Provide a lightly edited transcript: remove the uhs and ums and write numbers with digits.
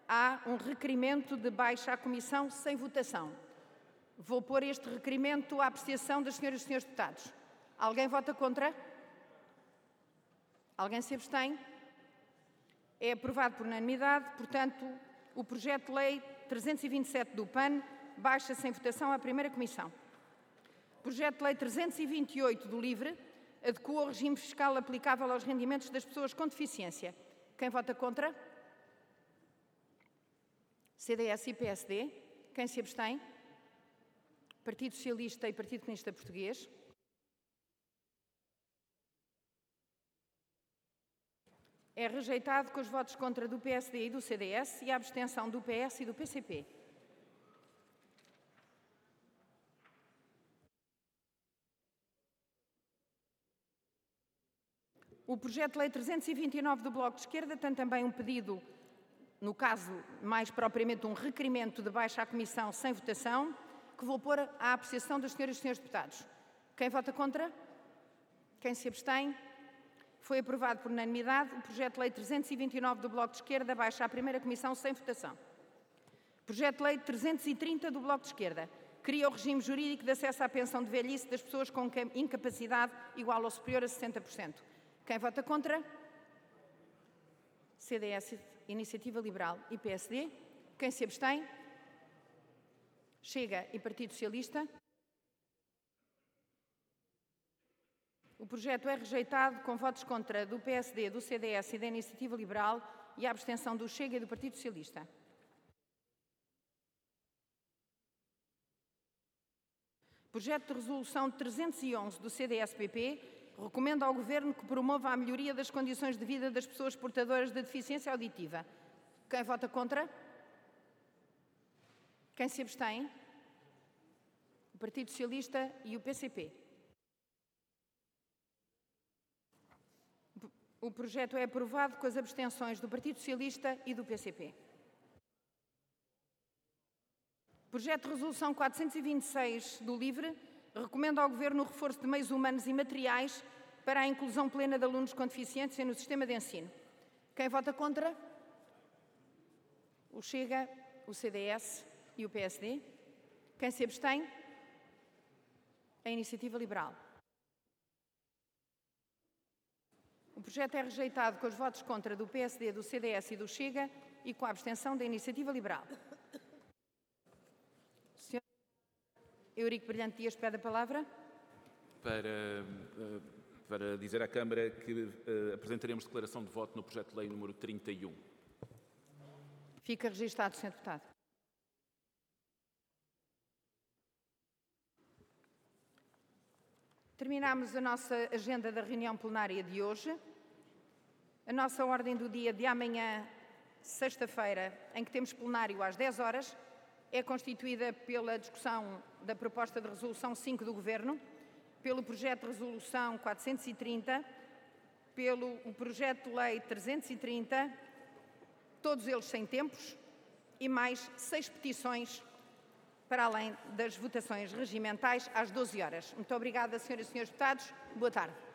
há um requerimento de baixa à Comissão sem votação. Vou pôr este requerimento à apreciação das senhoras e senhores deputados. Alguém vota contra? Alguém se abstém? É aprovado por unanimidade, portanto, o projeto de lei 327 do PAN baixa sem votação à primeira comissão. Projeto de lei 328 do LIVRE adequa o regime fiscal aplicável aos rendimentos das pessoas com deficiência. Quem vota contra? CDS e PSD. Quem se abstém? Partido Socialista e Partido Comunista Português. É rejeitado com os votos contra do PSD e do CDS e a abstenção do PS e do PCP. O projeto de lei 329 do Bloco de Esquerda tem também um pedido, no caso, mais propriamente um requerimento de baixa à Comissão sem votação, que vou pôr à apreciação das senhoras e senhores deputados. Quem vota contra? Quem se abstém? Foi aprovado por unanimidade o projeto de lei 329 do Bloco de Esquerda baixa à primeira comissão sem votação. Projeto de lei 330 do Bloco de Esquerda cria o regime jurídico de acesso à pensão de velhice das pessoas com incapacidade igual ou superior a 60%. Quem vota contra? CDS, Iniciativa Liberal e PSD. Quem se abstém? Chega e Partido Socialista. O projeto é rejeitado com votos contra do PSD, do CDS e da Iniciativa Liberal e a abstenção do Chega e do Partido Socialista. Projeto de resolução 311 do CDS-PP recomenda ao Governo que promova a melhoria das condições de vida das pessoas portadoras de deficiência auditiva. Quem vota contra? Quem se abstém? O Partido Socialista e o PCP. O projeto é aprovado com as abstenções do Partido Socialista e do PCP. Projeto de resolução 426 do LIVRE recomenda ao Governo o reforço de meios humanos e materiais para a inclusão plena de alunos com deficiência no sistema de ensino. Quem vota contra? O Chega, o CDS e o PSD. Quem se abstém? A Iniciativa Liberal. O projeto é rejeitado com os votos contra do PSD, do CDS e do Chega e com a abstenção da Iniciativa Liberal. Sr. Eurico Brilhante Dias pede a palavra. Para dizer à Câmara que apresentaremos declaração de voto no projeto de lei número 31. Fica registado, Sr. Deputado. Terminamos a nossa agenda da reunião plenária de hoje. A nossa ordem do dia de amanhã, sexta-feira, em que temos plenário às 10 horas, é constituída pela discussão da proposta de resolução 5 do Governo, pelo projeto de resolução 430, pelo projeto de lei 330, todos eles sem tempos, e mais 6 petições para além das votações regimentais às 12 horas. Muito obrigada, senhoras e senhores deputados. Boa tarde.